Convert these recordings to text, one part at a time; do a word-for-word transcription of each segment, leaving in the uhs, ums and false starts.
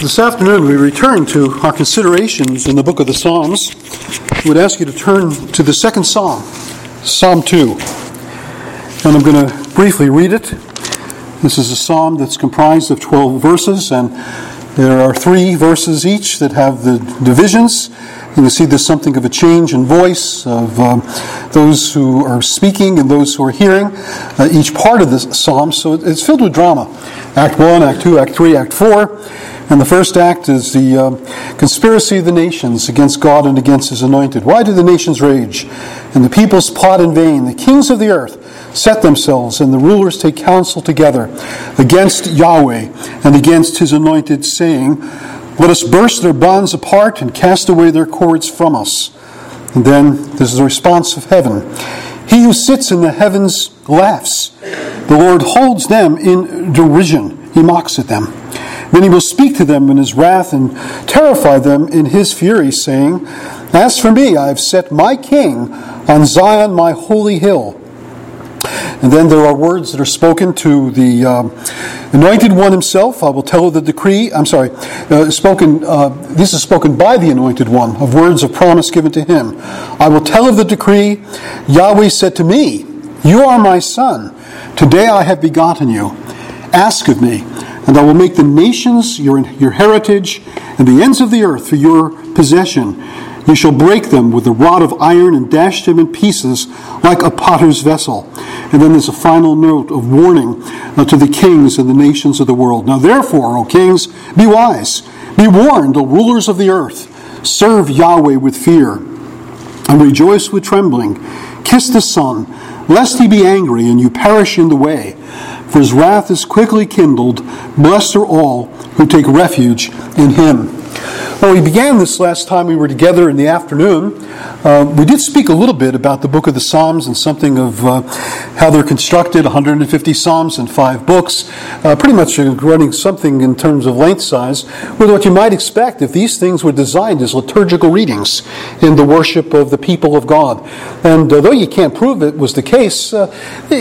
This afternoon we return to our considerations in the book of the Psalms. I would ask you to turn to the second Psalm, Psalm two. And I'm going to briefly read it. This is a psalm that's comprised of twelve verses, and there are three verses each that have the divisions. You can see there's something of a change in voice of um, those who are speaking and those who are hearing uh, each part of this psalm. So it's filled with drama. Act one, Act two, Act three, Act four. And the first act is the uh, conspiracy of the nations against God and against His anointed. Why do the nations rage? And the peoples plot in vain. The kings of the earth set themselves, and the rulers take counsel together against Yahweh and against His anointed, saying, let us burst their bonds apart and cast away their cords from us. And then this is the response of heaven. He who sits in the heavens laughs. The Lord holds them in derision. He mocks at them. Then He will speak to them in His wrath and terrify them in His fury, saying, as for me, I have set my king on Zion, my holy hill. And then there are words that are spoken to the uh, anointed one himself. I will tell of the decree. I'm sorry. Uh, spoken. Uh, this is spoken by the anointed one, of words of promise given to him. I will tell of the decree. Yahweh said to me, you are my son. Today I have begotten you. Ask of me, and I will make the nations your, your heritage, and the ends of the earth for your possession. You shall break them with a rod of iron and dash them in pieces like a potter's vessel. And then there's a final note of warning uh, to the kings and the nations of the world. Now therefore, O kings, be wise. Be warned, O rulers of the earth. Serve Yahweh with fear and rejoice with trembling. Kiss the Son, lest He be angry and you perish in the way. For His wrath is quickly kindled. Blessed are all who take refuge in Him. Well, we began this last time we were together in the afternoon. Uh, we did speak a little bit about the book of the Psalms and something of uh, how they're constructed, one hundred fifty Psalms and five books, uh, pretty much running something in terms of length size with what you might expect if these things were designed as liturgical readings in the worship of the people of God. And uh, though you can't prove it was the case, uh,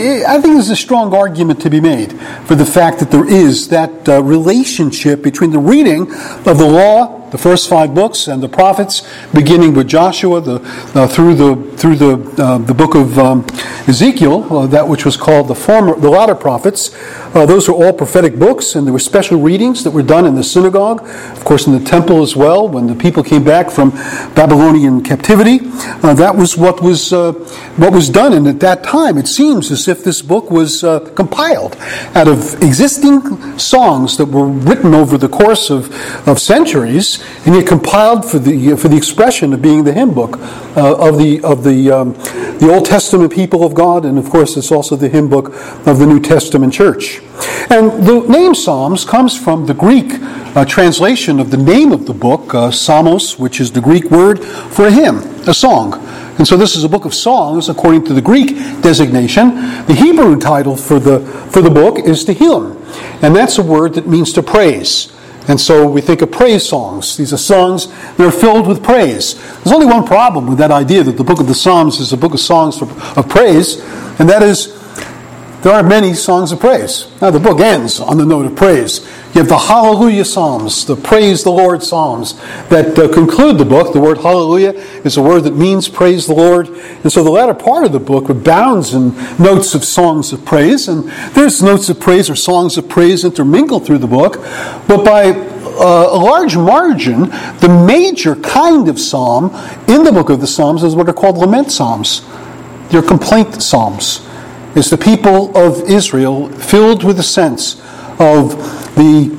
I think there's a strong argument to be made for the fact that there is that uh, relationship between the reading of the law, the first five books, and the prophets, beginning with Joshua, the uh, through the through the uh, the book of um, Ezekiel, uh, that which was called the former, the latter prophets. Uh, those are all prophetic books, and there were special readings that were done in the synagogue, of course, in the temple as well. When the people came back from Babylonian captivity, uh, that was what was uh, what was done. And at that time, it seems as if this book was uh, compiled out of existing songs that were written over the course of of centuries, and yet compiled for the for the expression of being the hymn book uh, of the of the um, the Old Testament people of God, and of course it's also the hymn book of the New Testament church. And the name Psalms comes from the Greek uh, translation of the name of the book, uh, Psalmos, which is the Greek word for a hymn, a song. And so this is a book of songs according to the Greek designation. The Hebrew title for the for the book is Tehillim, and that's a word that means to praise. And so we think of praise songs. These are songs that are filled with praise. There's only one problem with that idea that the book of the Psalms is a book of songs of praise, and that is there aren't many songs of praise. Now the book ends on the note of praise. You have the Hallelujah Psalms, the Praise the Lord Psalms that uh, conclude the book. The word Hallelujah is a word that means praise the Lord. And so the latter part of the book abounds in notes of songs of praise. And there's notes of praise or songs of praise intermingled through the book. But by uh, a large margin, the major kind of psalm in the book of the Psalms is what are called lament psalms. They're complaint psalms. It's the people of Israel filled with a sense of the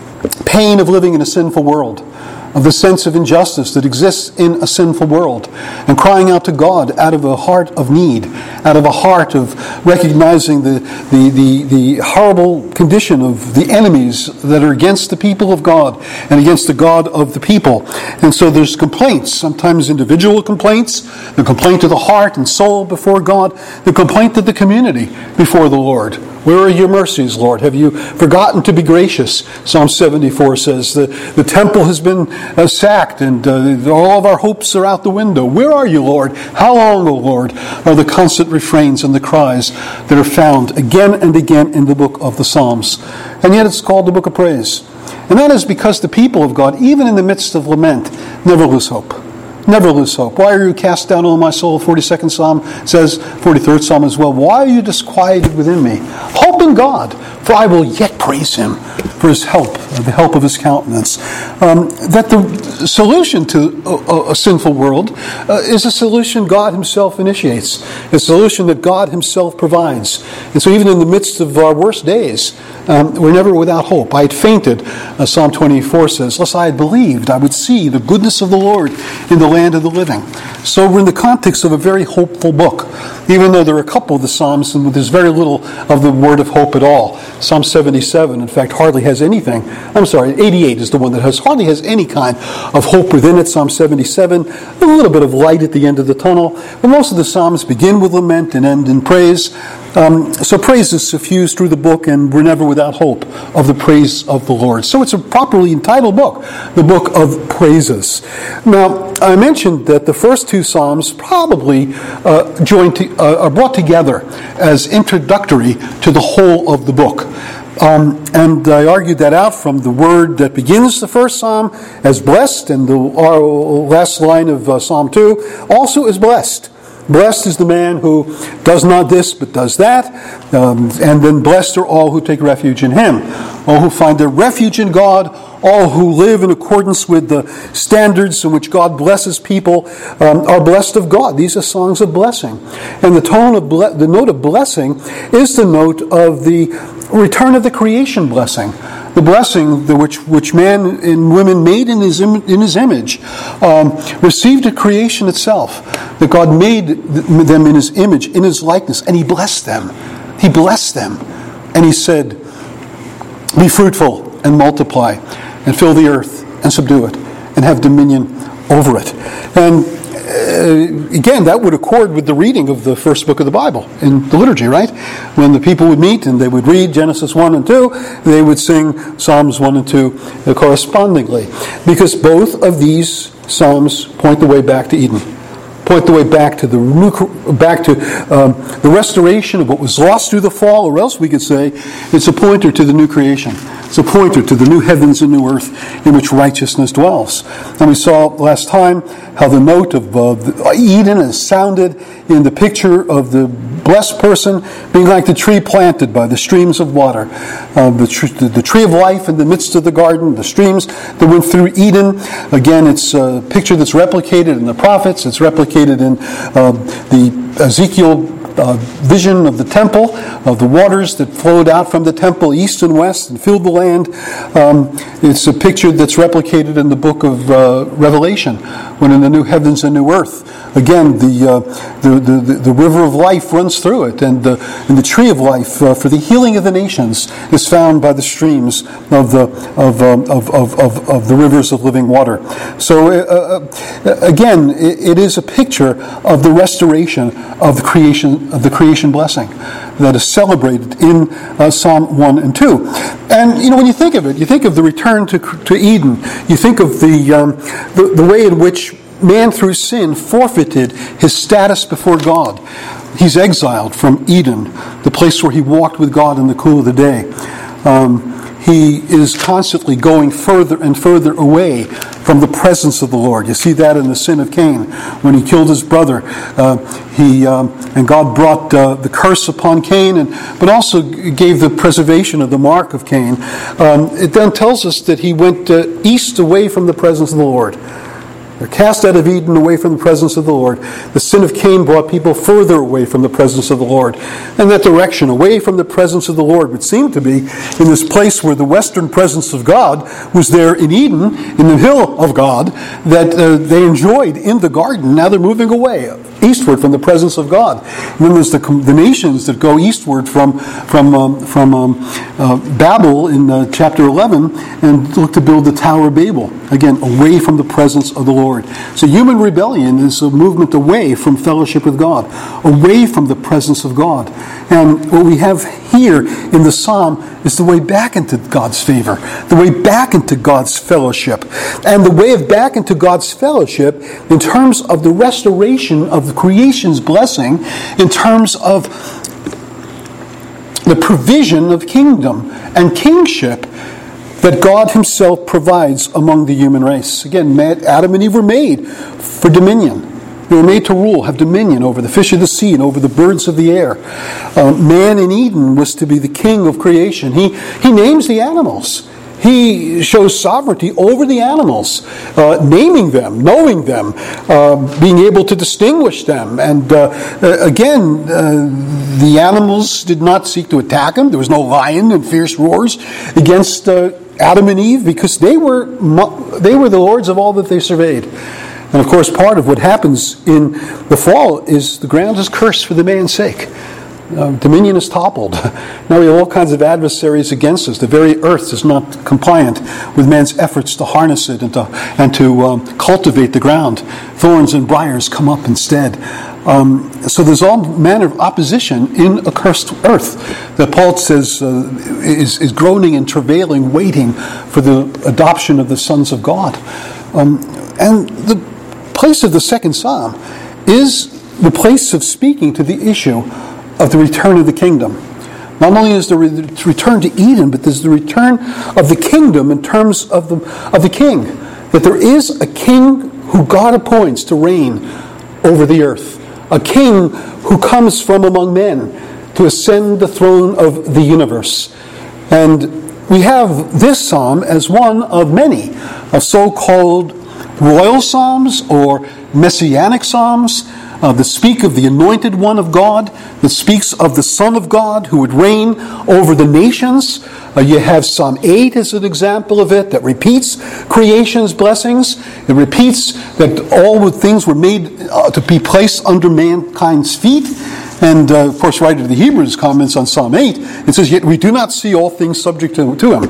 pain of living in a sinful world, of the sense of injustice that exists in a sinful world, and crying out to God out of a heart of need, out of a heart of recognizing the, the, the, the horrible condition of the enemies that are against the people of God and against the God of the people. And so there's complaints, sometimes individual complaints, the complaint of the heart and soul before God, the complaint of the community before the Lord. Where are your mercies, Lord? Have you forgotten to be gracious? Psalm seventy-four says, the, the temple has been uh, sacked and uh, all of our hopes are out the window. Where are you, Lord? How long, O Lord, are the constant refrains and the cries that are found again and again in the book of the Psalms? And yet it's called the book of praise. And that is because the people of God, even in the midst of lament, never lose hope. Never lose hope. Why are you cast down, O my soul? forty-second Psalm says, forty-third Psalm as well. Why are you disquieted within me? Hope in God, for I will yet praise him for his help, the help of his countenance. Um, that the solution to a, a sinful world uh, is a solution God himself initiates, a solution that God himself provides. And so even in the midst of our worst days, um, we're never without hope. I had fainted, uh, Psalm twenty-four says, lest I had believed I would see the goodness of the Lord in the land of the living. So we're in the context of a very hopeful book, even though there are a couple of the Psalms and there's very little of the word of hope at all. Psalm seventy-seven, in fact, hardly has anything. I'm sorry, eighty-eight is the one that has hardly has any kind of hope within it. Psalm seventy-seven, a little bit of light at the end of the tunnel. But most of the Psalms begin with lament and end in praise. Um, so praise is suffused through the book, and we're never without hope of the praise of the Lord. So it's a properly entitled book, the Book of Praises. Now, I mentioned that the first two Psalms probably uh, joined to, uh, are brought together as introductory to the whole of the book. Um, and I argued that out from the word that begins the first Psalm as blessed, and the our last line of uh, Psalm two also is blessed. Blessed is the man who does not this but does that. Um, and then blessed are all who take refuge in him. All who find their refuge in God. All who live in accordance with the standards in which God blesses people um, are blessed of God. These are songs of blessing. And the tone of ble- the note of blessing is the note of the return of the creation blessing. The blessing the which which man and women made in his im- in his image um, received at creation itself. That God made them in his image, in his likeness, and he blessed them. He blessed them. And he said, be fruitful and multiply and fill the earth and subdue it and have dominion over it. And uh, again, that would accord with the reading of the first book of the Bible in the liturgy, right? When the people would meet and they would read Genesis one and two, they would sing Psalms one and two correspondingly. Because both of these Psalms point the way back to Eden. Point the way back to the new, back to um, the restoration of what was lost through the fall, or else we could say it's a pointer to the new creation. It's a pointer to the new heavens and new earth in which righteousness dwells. And we saw last time how the note of uh, the Eden is sounded in the picture of the blessed person being like the tree planted by the streams of water. Uh, the, tr- the tree of life in the midst of the garden, the streams that went through Eden. Again, it's a picture that's replicated in the prophets. It's replicated in uh, the Ezekiel Uh, vision of the temple, of the waters that flowed out from the temple east and west and filled the land. Um, it's a picture that's replicated in the book of uh, Revelation, when in the new heavens and new earth, again, the, uh, the, the, the river of life runs through it, and the, and the tree of life uh, for the healing of the nations is found by the streams of the of um, of, of, of, of the rivers of living water. So uh, uh, again, it, it is a picture of the restoration of the creation of the creation blessing that is celebrated in uh, Psalm one and two. And you know, when you think of it, you think of the return to to Eden. You think of the um, the, the way in which man through sin forfeited his status before God. He's exiled from Eden, the place where he walked with God in the cool of the day. Um, he is constantly going further and further away from the presence of the Lord. You see that in the sin of Cain, when he killed his brother. Uh, he um, and God brought uh, the curse upon Cain, and but also gave the preservation of the mark of Cain. Um, it then tells us that he went uh, east away from the presence of the Lord. They're cast out of Eden away from the presence of the Lord. The sin of Cain brought people further away from the presence of the Lord. And that direction, away from the presence of the Lord, would seem to be in this place where the western presence of God was there in Eden, in the hill of God, that uh, they enjoyed in the garden. Now they're moving away, eastward from the presence of God. And then there's the, the nations that go eastward from, from, um, from um, uh, Babel in uh, chapter eleven and look to build the Tower of Babel. Again, away from the presence of the Lord. So human rebellion is a movement away from fellowship with God, away from the presence of God. And what we have here in the psalm is the way back into God's favor, the way back into God's fellowship. And the way of back into God's fellowship in terms of the restoration of the creation's blessing, in terms of the provision of kingdom and kingship that God himself provides among the human race. Again, man, Adam and Eve were made for dominion. They were made to rule, have dominion over the fish of the sea and over the birds of the air. Uh, man in Eden was to be the king of creation. He, he names the animals. He shows sovereignty over the animals, uh, naming them, knowing them, uh, being able to distinguish them. And uh, again, uh, the animals did not seek to attack him. There was no lion and fierce roars against uh, Adam and Eve because they were they were the lords of all that they surveyed. And of course, part of what happens in the fall is the ground is cursed for the man's sake. Uh, dominion is toppled. Now we have all kinds of adversaries against us. The very earth is not compliant with man's efforts to harness it and to, and to um, cultivate the ground. Thorns and briars come up instead. Um, so there's all manner of opposition in a cursed earth that Paul says uh, is, is groaning and travailing, waiting for the adoption of the sons of God. Um, and the place of the second psalm is the place of speaking to the issue of the return of the kingdom. Not only is the re- return to Eden, but there's the return of the kingdom in terms of the of the king. That there is a king who God appoints to reign over the earth. A king who comes from among men to ascend the throne of the universe. And we have this psalm as one of many of so-called royal psalms or messianic psalms Uh, that speak of the anointed one of God, that speaks of the Son of God who would reign over the nations. Uh, you have Psalm eight as an example of it that repeats creation's blessings. It repeats that all the things were made uh, to be placed under mankind's feet. And uh, of course, writer of the Hebrews comments on Psalm eight. It says, "Yet we do not see all things subject to, to him."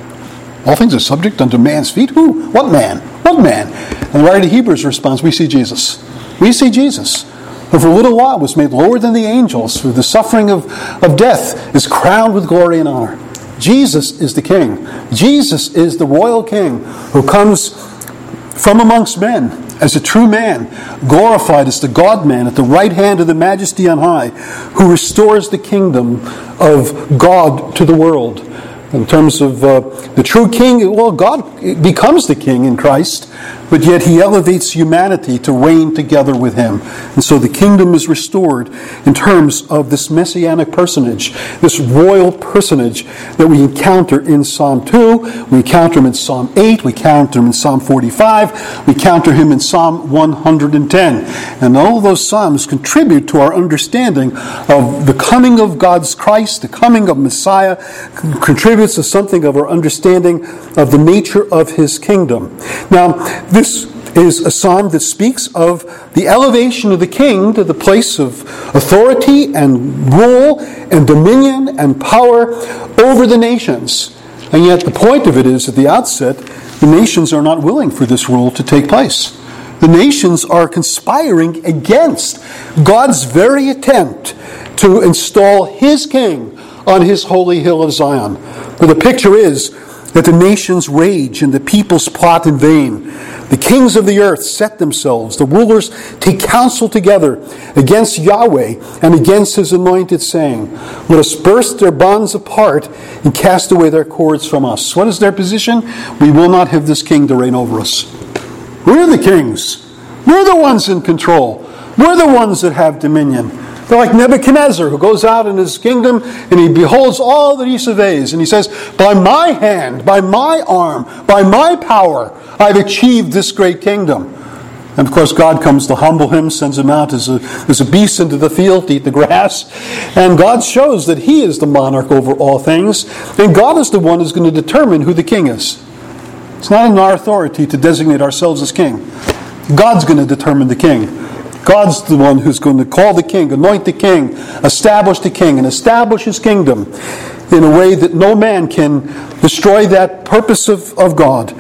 All things are subject unto man's feet? Who? What man? What man? And the writer of the Hebrews responds, we see Jesus. We see Jesus, who for a little while was made lower than the angels, through the suffering of, of death, is crowned with glory and honor. Jesus is the King. Jesus is the royal King who comes from amongst men as a true man, glorified as the God-man at the right hand of the Majesty on high, who restores the kingdom of God to the world. In terms of uh, the true king, well, God becomes the king in Christ, but yet he elevates humanity to reign together with him. And so the kingdom is restored in terms of this messianic personage, this royal personage that we encounter in Psalm two, we encounter him in Psalm eight, we encounter him in Psalm forty-five, we encounter him in Psalm one hundred ten. And all those psalms contribute to our understanding of the coming of God's Christ, the coming of Messiah, contributes to something of our understanding of the nature of his kingdom. Now, this is a psalm that speaks of the elevation of the king to the place of authority and rule and dominion and power over the nations. And yet the point of it is, at the outset, the nations are not willing for this rule to take place. The nations are conspiring against God's very attempt to install his king on his holy hill of Zion. But the picture is that the nations rage and the peoples plot in vain. The kings of the earth set themselves. The rulers take counsel together against Yahweh and against his anointed, saying, "Let us burst their bonds apart and cast away their cords from us." What is their position? We will not have this king to reign over us. We're the kings. We're the ones in control. We're the ones that have dominion. They're like Nebuchadnezzar, who goes out in his kingdom and he beholds all that he surveys. And he says, by my hand, by my arm, by my power, I've achieved this great kingdom. And of course, God comes to humble him, sends him out as a, as a beast into the field to eat the grass. And God shows that he is the monarch over all things. And God is the one who's going to determine who the king is. It's not in our authority to designate ourselves as king. God's going to determine the king. God's the one who's going to call the king, anoint the king, establish the king, and establish his kingdom in a way that no man can destroy that purpose of, of God.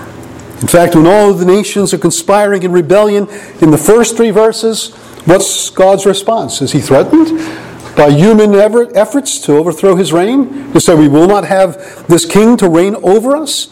In fact, when all of the nations are conspiring in rebellion, in the first three verses, what's God's response? Is he threatened by human efforts to overthrow his reign? To say we will not have this king to reign over us?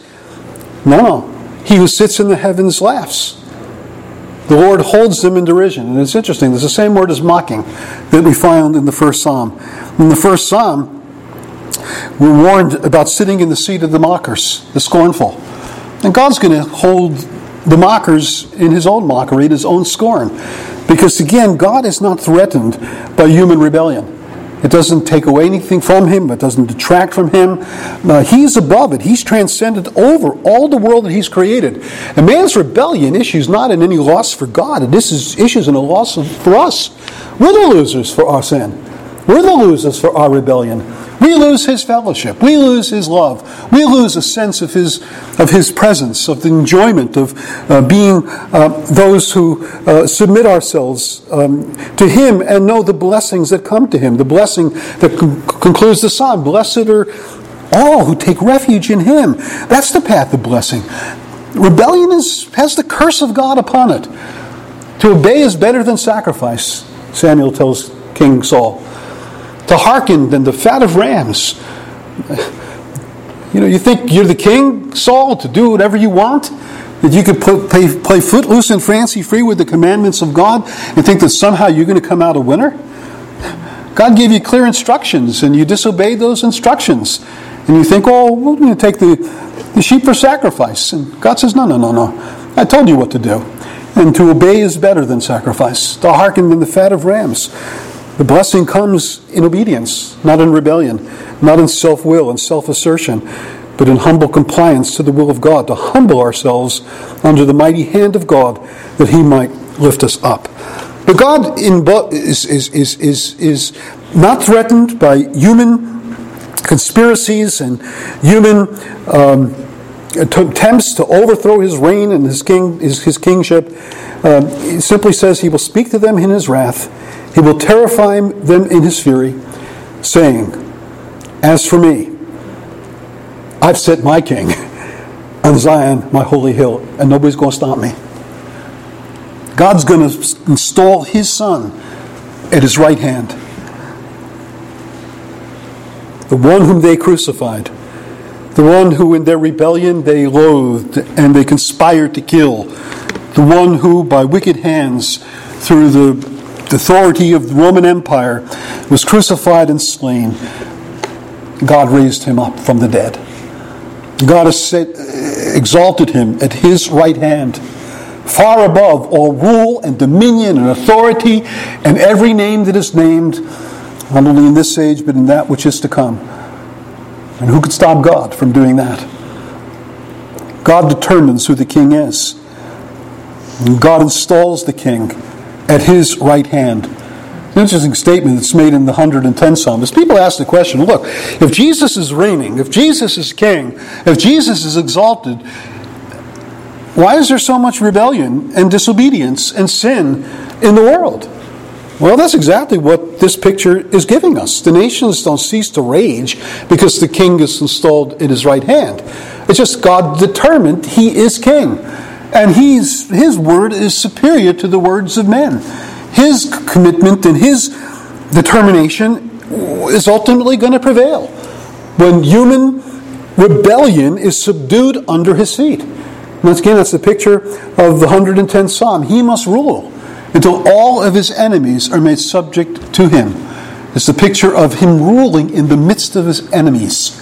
No. He who sits in the heavens laughs. The Lord holds them in derision. And it's interesting, there's the same word as mocking that we find in the first psalm. In the first psalm, We're warned about sitting in the seat of the mockers, the scornful. And God's going to hold the mockers in his own mockery, in his own scorn. Because again, God is not threatened by human rebellion. It doesn't take away anything from him. It doesn't detract from him. Uh, he's above it. He's transcended over all the world that he's created. And man's rebellion issues not in any loss for God. And this is issues in a loss of, for us. We're the losers for our sin. We're the losers for our rebellion. We lose his fellowship. We lose his love. We lose a sense of his of his presence, of the enjoyment of uh, being uh, those who uh, submit ourselves um, to him and know the blessings that come to him. The blessing that con- concludes the psalm. Blessed are all who take refuge in him. That's the path of blessing. Rebellion is, has the curse of God upon it. To obey is better than sacrifice, Samuel tells King Saul. To hearken than the fat of rams. You know, you think you're the king, Saul, to do whatever you want? That you could play, play, play footloose and fancy free with the commandments of God and think that somehow you're going to come out a winner? God gave you clear instructions and you disobeyed those instructions. And you think, oh, we're going to take the, the sheep for sacrifice. And God says, no, no, no, no. I told you what to do. And to obey is better than sacrifice. To hearken than the fat of rams. The blessing comes in obedience, not in rebellion, not in self-will and self-assertion, but in humble compliance to the will of God, to humble ourselves under the mighty hand of God that he might lift us up. But God in, is, is, is, is, is not threatened by human conspiracies and human um, attempts to overthrow his reign and his, king, his, his kingship. Um, he simply says he will speak to them in his wrath. He will terrify them in his fury, saying, as for me, I've set my king on Zion, my holy hill, and nobody's going to stop me. God's going to install his son at his right hand. The one whom they crucified. The one who in their rebellion they loathed and they conspired to kill. The one who by wicked hands, through the The authority of the Roman Empire, was crucified and slain. God raised him up from the dead. God has set, exalted him at his right hand, far above all rule and dominion and authority and every name that is named, not only in this age, but in that which is to come. And who could stop God from doing that? God determines who the king is. And God installs the king at his right hand. An interesting statement that's made in the one hundred tenth Psalm is people ask the question, look, if Jesus is reigning, if Jesus is king, if Jesus is exalted, why is there so much rebellion and disobedience and sin in the world? Well, that's exactly what this picture is giving us. The nations don't cease to rage because the king is installed at his right hand. It's just God determined he is king. And he's, his word is superior to the words of men. His commitment and his determination is ultimately going to prevail when human rebellion is subdued under his feet. And once again, that's the picture of the one hundred tenth Psalm. He must rule until all of his enemies are made subject to him. It's the picture of him ruling in the midst of his enemies.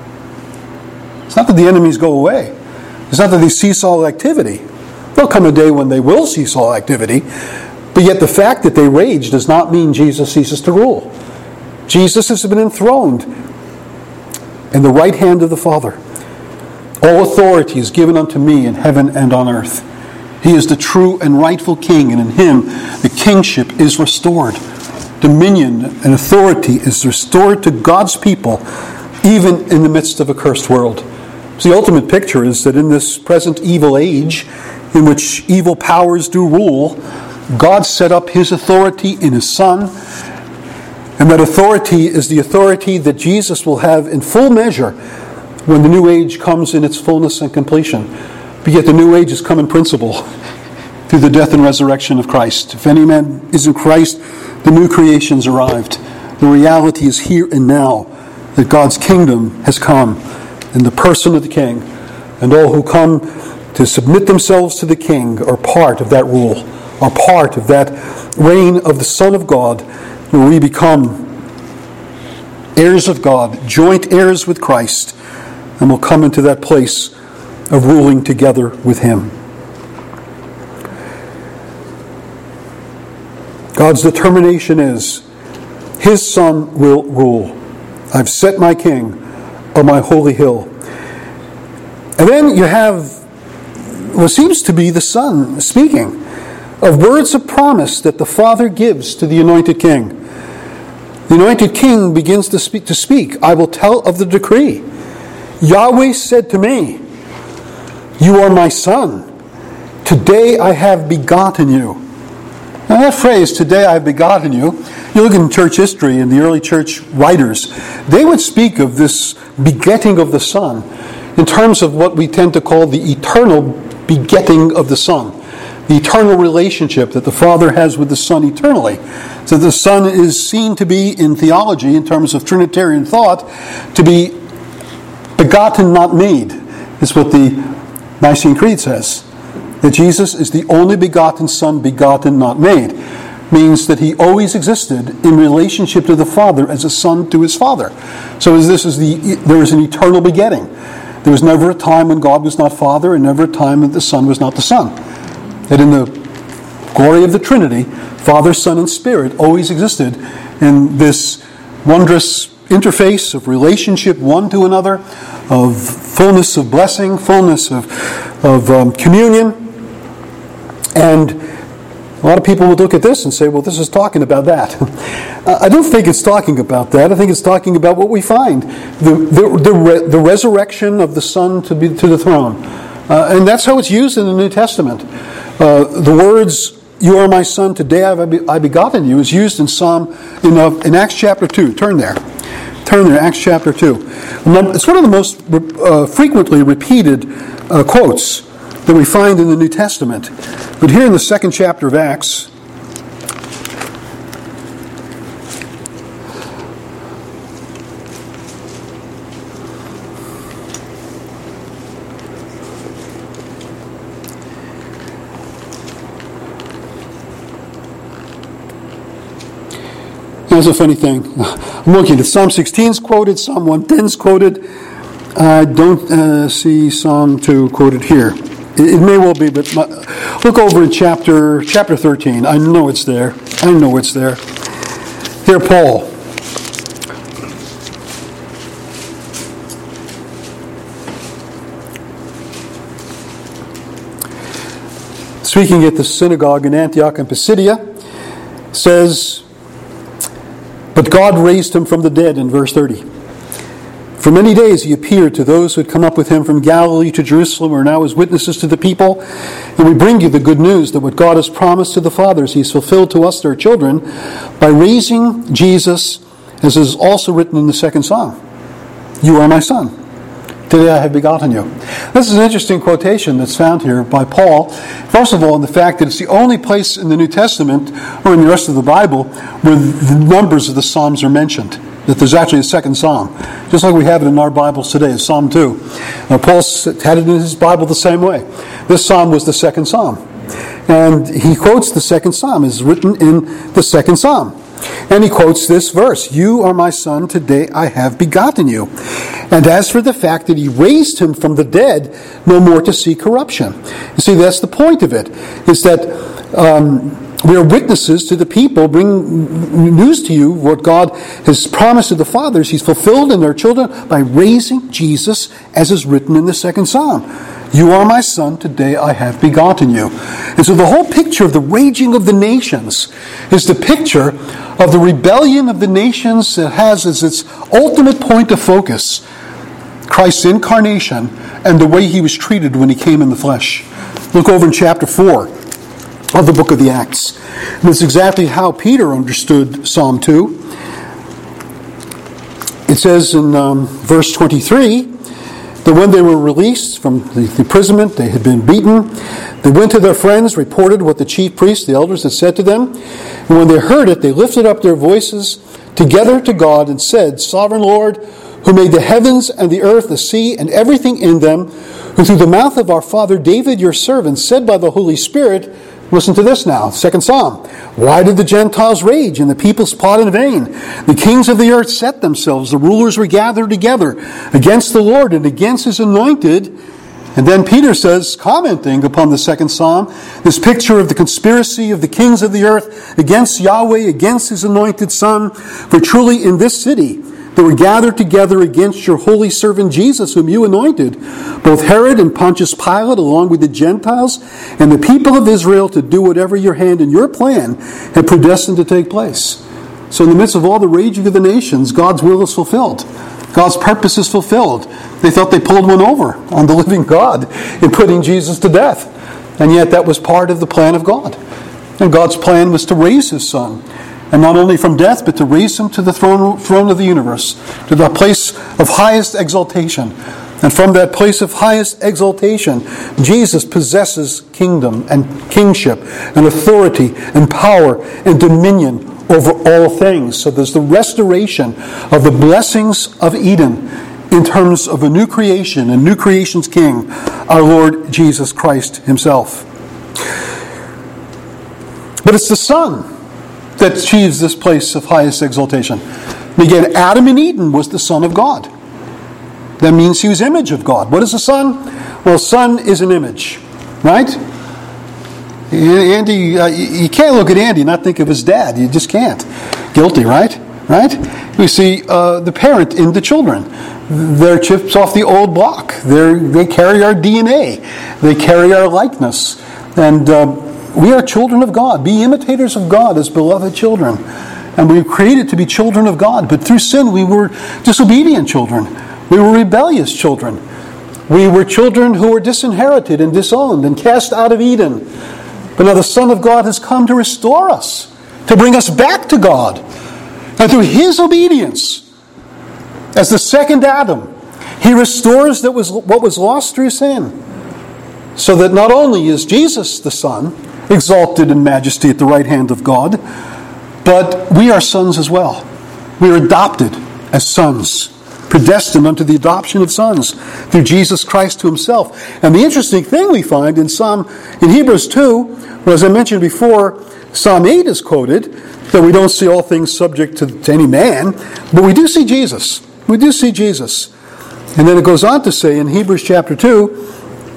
It's not that the enemies go away. It's not that they cease all activity. There'll come a day when they will cease all activity. But yet the fact that they rage does not mean Jesus ceases to rule. Jesus has been enthroned in the right hand of the Father. All authority is given unto me in heaven and on earth. He is the true and rightful king, and in him the kingship is restored. Dominion and authority is restored to God's people, even in the midst of a cursed world. So the ultimate picture is that in this present evil age, in which evil powers do rule, God set up his authority in his Son, and that authority is the authority that Jesus will have in full measure when the new age comes in its fullness and completion. But yet the new age has come in principle through the death and resurrection of Christ. If any man is in Christ, the new creation's arrived. The reality is here and now that God's kingdom has come in the person of the King. And all who come to submit themselves to the King are part of that rule, are part of that reign of the Son of God, where we become heirs of God, joint heirs with Christ, and will come into that place of ruling together with Him. God's determination is, His Son will rule. I've set my King on my holy hill. And then you have what seems to be the Son speaking of words of promise that the Father gives to the anointed King. The anointed King begins to speak, to speak. I will tell of the decree. Yahweh said to me, you are my Son. Today I have begotten you. Now that phrase, today I have begotten you, you look in church history and the early church writers, they would speak of this begetting of the Son in terms of what we tend to call the eternal begetting of the Son. The eternal relationship that the Father has with the Son eternally. So the Son is seen to be, in theology, in terms of Trinitarian thought, to be begotten, not made, is what the Nicene Creed says. That Jesus is the only begotten Son, begotten, not made. Means that He always existed in relationship to the Father as a Son to His Father. So this is the there is an eternal begetting. There was never a time when God was not Father, and never a time when the Son was not the Son. That in the glory of the Trinity, Father, Son, and Spirit always existed in this wondrous interface of relationship one to another, of fullness of blessing, fullness of, of um, communion. And a lot of people would look at this and say, well, this is talking about that. I don't think it's talking about that. I think it's talking about what we find. The, the, the, re, the resurrection of the Son to be to the throne. Uh, and that's how it's used in the New Testament. Uh, the words, you are my Son, today I have I begotten you, is used in Psalm in, uh, in Acts chapter two. Turn there. Turn there, Acts chapter two. It's one of the most uh, frequently repeated uh, quotes that we find in the New Testament. But here in the second chapter of Acts, here's a funny thing. I'm looking at Psalm sixteen is quoted, Psalm one ten is quoted. I don't uh, see Psalm two quoted here. It, it may well be, but my, look over in chapter chapter thirteen. I know it's there. I know it's there. Here, Paul. Speaking at the synagogue in Antioch and Pisidia, says, but God raised him from the dead, in verse thirty. For many days he appeared to those who had come up with him from Galilee to Jerusalem, who are now his witnesses to the people. And we bring you the good news that what God has promised to the fathers, he has fulfilled to us, their children, by raising Jesus, as is also written in the second Psalm. You are my Son. Today I have begotten you. This is an interesting quotation that's found here by Paul. First of all, in the fact that it's the only place in the New Testament, or in the rest of the Bible, where the numbers of the Psalms are mentioned. That there's actually a second Psalm. Just like we have it in our Bibles today, it's Psalm two. Now, Paul had it in his Bible the same way. This Psalm was the second Psalm. And he quotes the second Psalm. It's written in the second Psalm. And he quotes this verse, you are my Son, today I have begotten you. And as for the fact that he raised him from the dead, no more to see corruption. You see, that's the point of it, is that um, we are witnesses to the people, bring news to you, what God has promised to the fathers, he's fulfilled in their children by raising Jesus, as is written in the second Psalm. You are my Son, today I have begotten you. And so the whole picture of the raging of the nations is the picture of the rebellion of the nations that has as its ultimate point of focus Christ's incarnation and the way he was treated when he came in the flesh. Look over in chapter four of the book of the Acts. And it's exactly how Peter understood Psalm two. It says in um, verse twenty-three, that when they were released from the imprisonment, they had been beaten. They went to their friends, reported what the chief priests, the elders, had said to them. And when they heard it, they lifted up their voices together to God and said, Sovereign Lord, who made the heavens and the earth, the sea, and everything in them, who through the mouth of our father David, your servant, said by the Holy Spirit, Listen to this now, second Psalm. Why did the Gentiles rage and the peoples plot in vain? The kings of the earth set themselves, the rulers were gathered together against the Lord and against his anointed. And then Peter says, commenting upon the second Psalm, this picture of the conspiracy of the kings of the earth against Yahweh, against his anointed Son. For truly in this city they were gathered together against your holy servant Jesus, whom you anointed, both Herod and Pontius Pilate, along with the Gentiles and the people of Israel, to do whatever your hand and your plan had predestined to take place. So in the midst of all the raging of the nations, God's will is fulfilled. God's purpose is fulfilled. They thought they pulled one over on the living God in putting Jesus to death. And yet that was part of the plan of God. And God's plan was to raise his Son. And not only from death, but to raise him to the throne, throne of the universe, to the place of highest exaltation. And from that place of highest exaltation, Jesus possesses kingdom and kingship and authority and power and dominion over all things. So there's the restoration of the blessings of Eden in terms of a new creation, a new creation's king, our Lord Jesus Christ himself. But it's the Son that achieves this place of highest exaltation. And again, Adam in Eden was the Son of God. That means he was image of God. What is the Son? Well, Son is an image, right? Andy, uh, you can't look at Andy and not think of his dad. You just can't. Guilty, right? Right? We see uh, the parent in the children. They're chips off the old block. They're, they carry our D N A. They carry our likeness. And uh, we are children of God. Be imitators of God as beloved children. And we were created to be children of God. But through sin, we were disobedient children. We were rebellious children. We were children who were disinherited and disowned and cast out of Eden. But now the Son of God has come to restore us, to bring us back to God. And through his obedience, as the second Adam, he restores that was what was lost through sin. So that not only is Jesus the Son, exalted in majesty at the right hand of God, but we are sons as well. We are adopted as sons, predestined unto the adoption of sons through Jesus Christ to himself. And the interesting thing we find in Psalm, in Hebrews two, well, as I mentioned before, Psalm eight is quoted, that we don't see all things subject to, to any man, but we do see Jesus. We do see Jesus. And then it goes on to say in Hebrews chapter two,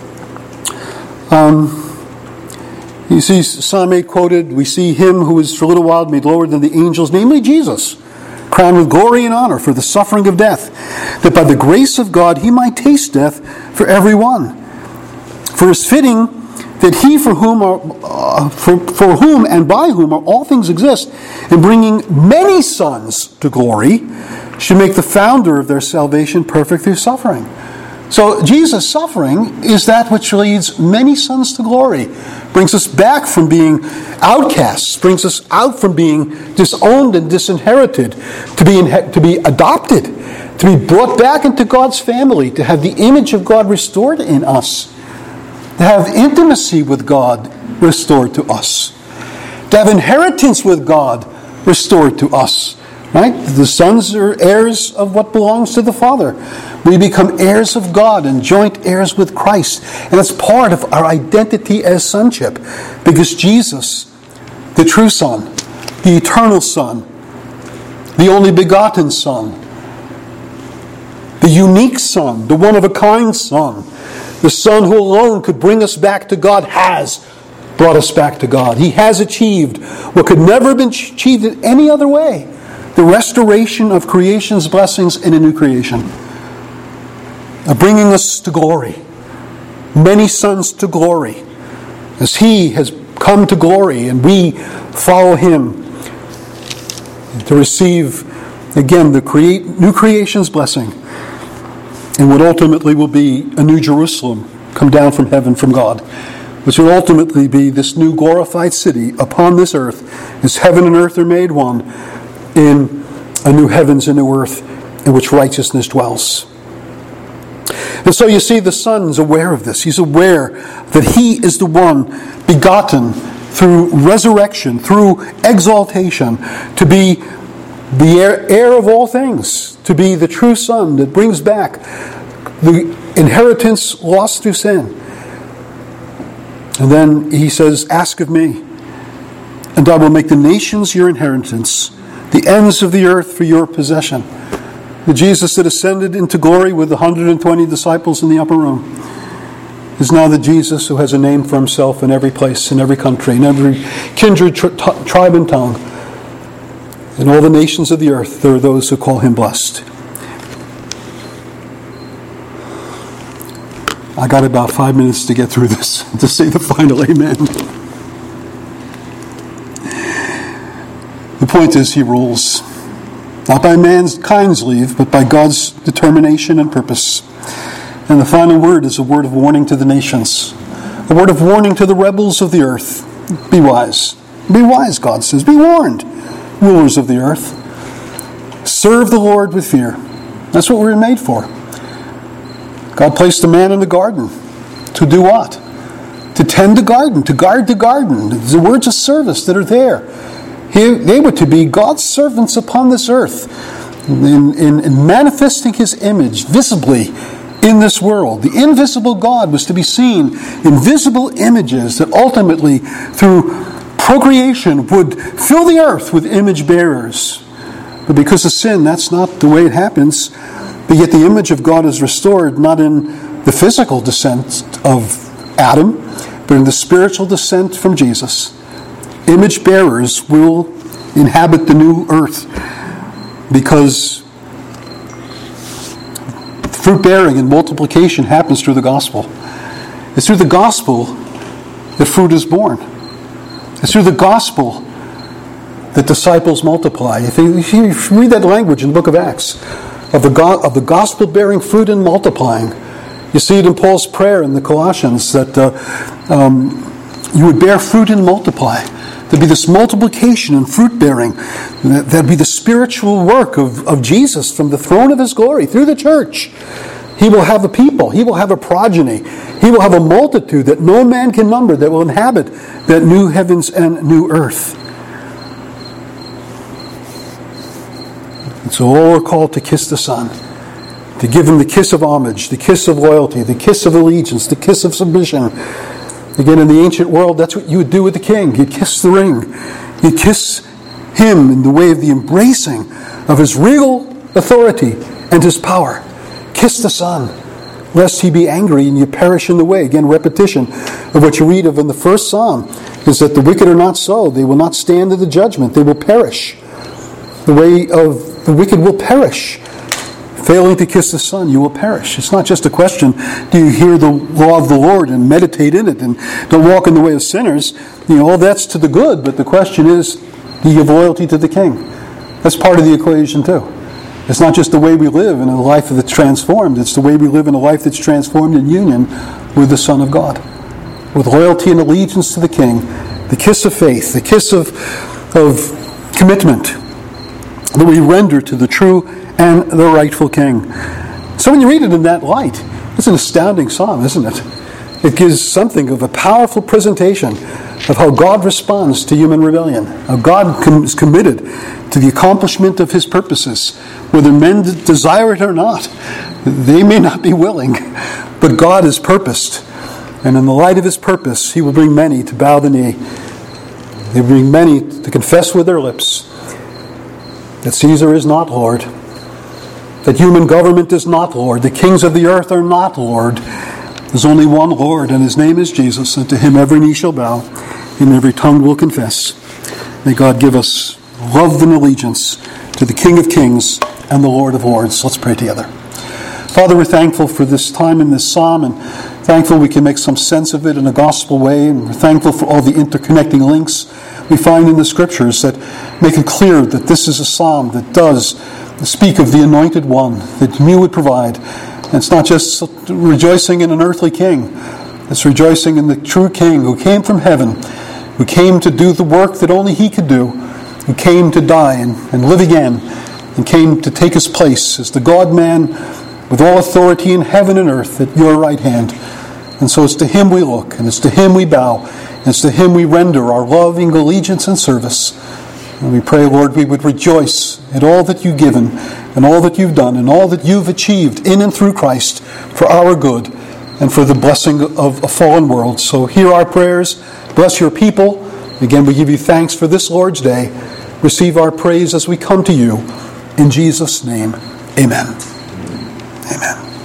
um, you see Psalm eight quoted, we see him who is for a little while made lower than the angels, namely Jesus, crowned with glory and honor for the suffering of death, that by the grace of God he might taste death for every one. For it is fitting that he for whom are, uh, for, for whom and by whom are all things exist, in bringing many sons to glory, should make the founder of their salvation perfect through suffering. So Jesus' suffering is that which leads many sons to glory, brings us back from being outcasts, brings us out from being disowned and disinherited, to be, in, to be adopted, to be brought back into God's family, to have the image of God restored in us, to have intimacy with God restored to us, to have inheritance with God restored to us. Right? The sons are heirs of what belongs to the Father. We become heirs of God and joint heirs with Christ. And that's part of our identity as sonship. Because Jesus, the true Son, the eternal Son, the only begotten Son, the unique Son, the one-of-a-kind Son, the Son who alone could bring us back to God, has brought us back to God. He has achieved what could never have been achieved in any other way. The restoration of creation's blessings in a new creation. Of bringing us to glory. Many sons to glory. As he has come to glory and we follow him to receive, again, the create, new creation's blessing. And what ultimately will be a new Jerusalem come down from heaven from God. Which will ultimately be this new glorified city upon this earth. As heaven and earth are made one. In a new heavens and new earth in which righteousness dwells. And so you see the Son's aware of this. He's aware that he is the one begotten through resurrection, through exaltation, to be the heir, heir of all things, to be the true Son that brings back the inheritance lost through sin. And then he says, ask of me, and I will make the nations your inheritance, the ends of the earth for your possession. The Jesus that ascended into glory with the one hundred twenty disciples in the upper room is now the Jesus who has a name for himself in every place, in every country, in every kindred, tri- t- tribe, and tongue. In all the nations of the earth, there are those who call him blessed. I got about five minutes to get through this, to say the final amen. The point is, he rules. Not by mankind's leave, but by God's determination and purpose. And the final word is a word of warning to the nations. A word of warning to the rebels of the earth. Be wise. Be wise, God says. Be warned, rulers of the earth. Serve the Lord with fear. That's what we were made for. God placed a man in the garden to do what? To tend the garden, to guard the garden. The words of service that are there. He, they were to be God's servants upon this earth, in, in, in manifesting his image visibly in this world. The invisible God was to be seen in visible images that ultimately, through procreation, would fill the earth with image bearers. But because of sin, that's not the way it happens. But yet the image of God is restored not in the physical descent of Adam, but in the spiritual descent from Jesus. Image bearers will inhabit the new earth because fruit bearing and multiplication happens through the gospel. It's through the gospel that fruit is born. It's through the gospel that disciples multiply. If you, if you read that language in the book of Acts, of the, go- of the gospel bearing fruit and multiplying, you see it in Paul's prayer in the Colossians that uh, um, you would bear fruit and multiply. There'd be this multiplication and fruit bearing. That'd be the spiritual work of, of Jesus from the throne of his glory through the church. He will have a people. He will have a progeny. He will have a multitude that no man can number that will inhabit that new heavens and new earth. And so all are called to kiss the Son, to give him the kiss of homage, the kiss of loyalty, the kiss of allegiance, the kiss of submission. Again, in the ancient world, that's what you would do with the king. You'd kiss the ring. You'd kiss him in the way of the embracing of his regal authority and his power. Kiss the Son, lest he be angry and you perish in the way. Again, repetition of what you read of in the first psalm is that the wicked are not so. They will not stand to the judgment. They will perish. The way of the wicked will perish. Failing to kiss the Son, you will perish. It's not just a question, do you hear the law of the Lord and meditate in it and don't walk in the way of sinners? You know, all that's to the good, but the question is, do you give loyalty to the King? That's part of the equation too. It's not just the way we live in a life that's transformed, it's the way we live in a life that's transformed in union with the Son of God. With loyalty and allegiance to the King, the kiss of faith, the kiss of, of commitment that we render to the true and the rightful King. So when you read it in that light, it's an astounding psalm, isn't it? It gives something of a powerful presentation of how God responds to human rebellion, how God com- is committed to the accomplishment of his purposes, whether men desire it or not. They may not be willing, but God has purposed. And in the light of his purpose, he will bring many to bow the knee. He will bring many to confess with their lips that Caesar is not Lord, that human government is not Lord, the kings of the earth are not Lord. There's only one Lord, and his name is Jesus, and to him every knee shall bow, and every tongue will confess. May God give us love and allegiance to the King of Kings and the Lord of Lords. Let's pray together. Father, we're thankful for this time in this psalm, and thankful we can make some sense of it in a gospel way, and we're thankful for all the interconnecting links we find in the Scriptures that make it clear that this is a psalm that does speak of the anointed one that you would provide. And it's not just rejoicing in an earthly king. It's rejoicing in the true King who came from heaven, who came to do the work that only he could do, who came to die and, and live again, and came to take his place as the God-man with all authority in heaven and earth at your right hand. And so it's to him we look, and it's to him we bow, and it's to him we render our loving allegiance and service. And we pray, Lord, we would rejoice at all that you've given, and all that you've done, and all that you've achieved in and through Christ for our good, and for the blessing of a fallen world. So hear our prayers. Bless your people. Again, we give you thanks for this Lord's Day. Receive our praise as we come to you. In Jesus' name, amen. Amen.